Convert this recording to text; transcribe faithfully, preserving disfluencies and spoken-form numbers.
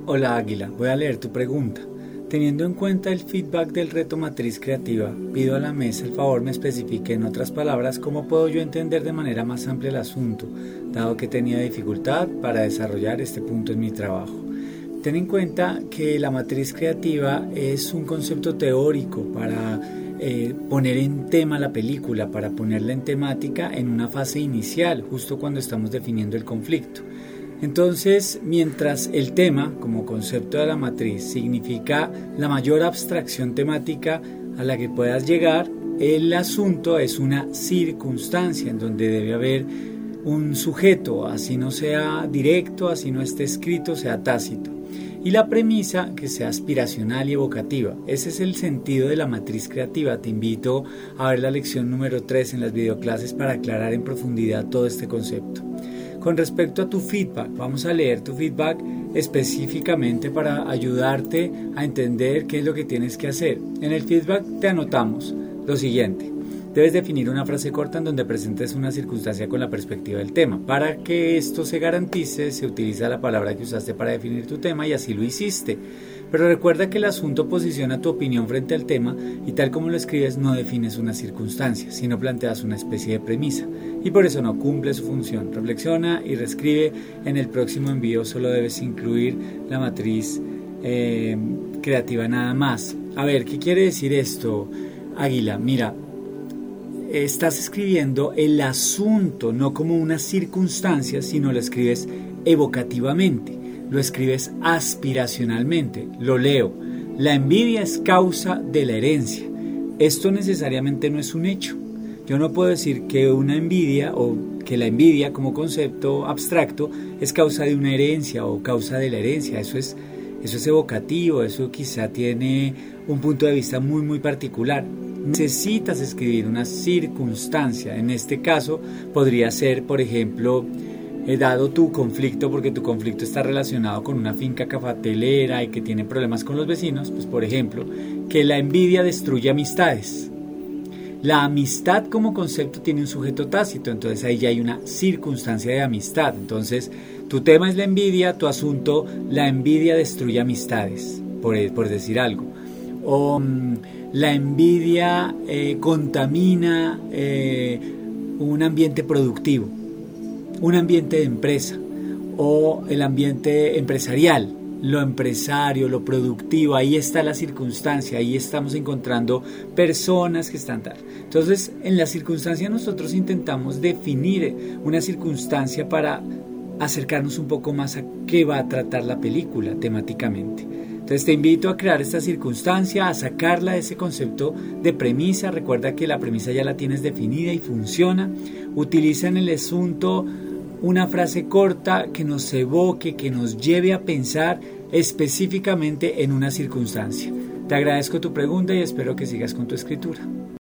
Hola Águila, voy a leer tu pregunta. Teniendo en cuenta el feedback del reto Matriz Creativa, pido a la mesa el favor me especifique en otras palabras cómo puedo yo entender de manera más amplia el asunto, dado que tenía dificultad para desarrollar este punto en mi trabajo. Ten en cuenta que la matriz creativa es un concepto teórico para eh, poner en tema la película, para ponerla en temática en una fase inicial, justo cuando estamos definiendo el conflicto. Entonces, mientras el tema, como concepto de la matriz, significa la mayor abstracción temática a la que puedas llegar, el asunto es una circunstancia en donde debe haber un sujeto, así no sea directo, así no esté escrito, sea tácito. Y la premisa que sea aspiracional y evocativa. Ese es el sentido de la matriz creativa. Te invito a ver la lección número tres en las videoclases para aclarar en profundidad todo este concepto. Con respecto a tu feedback, vamos a leer tu feedback específicamente para ayudarte a entender qué es lo que tienes que hacer. En el feedback te anotamos lo siguiente. Debes definir una frase corta en donde presentes una circunstancia con la perspectiva del tema. Para que esto se garantice, se utiliza la palabra que usaste para definir tu tema y así lo hiciste. Pero recuerda que el asunto posiciona tu opinión frente al tema y tal como lo escribes no defines una circunstancia, sino planteas una especie de premisa y por eso no cumple su función. Reflexiona y reescribe. En el próximo envío solo debes incluir la matriz eh, creativa nada más. A ver, ¿qué quiere decir esto, Águila? Mira, estás escribiendo el asunto no como una circunstancia, sino lo escribes evocativamente. Lo escribes aspiracionalmente. Lo leo. La envidia es causa de la herencia. Esto necesariamente no es un hecho. Yo no puedo decir que una envidia o que la envidia como concepto abstracto es causa de una herencia o causa de la herencia. Eso es, eso es evocativo, eso quizá tiene un punto de vista muy muy particular. Necesitas escribir una circunstancia. En este caso podría ser, por ejemplo, He dado tu conflicto, porque tu conflicto está relacionado con una finca cafetalera y que tiene problemas con los vecinos, pues por ejemplo, que la envidia destruye amistades. La amistad como concepto tiene un sujeto tácito, entonces ahí ya hay una circunstancia de amistad. Entonces, tu tema es la envidia, tu asunto, la envidia destruye amistades, por, por decir algo. O um, la envidia eh, contamina eh, un ambiente productivo, un ambiente de empresa o el ambiente empresarial, lo empresario, lo productivo, ahí está la circunstancia, ahí estamos encontrando personas que están tal. Entonces, en la circunstancia nosotros intentamos definir una circunstancia para acercarnos un poco más a qué va a tratar la película temáticamente. Entonces te invito a crear esta circunstancia, a sacarla de ese concepto de premisa. Recuerda que la premisa ya la tienes definida y funciona. Utiliza en el asunto una frase corta que nos evoque, que nos lleve a pensar específicamente en una circunstancia. Te agradezco tu pregunta y espero que sigas con tu escritura.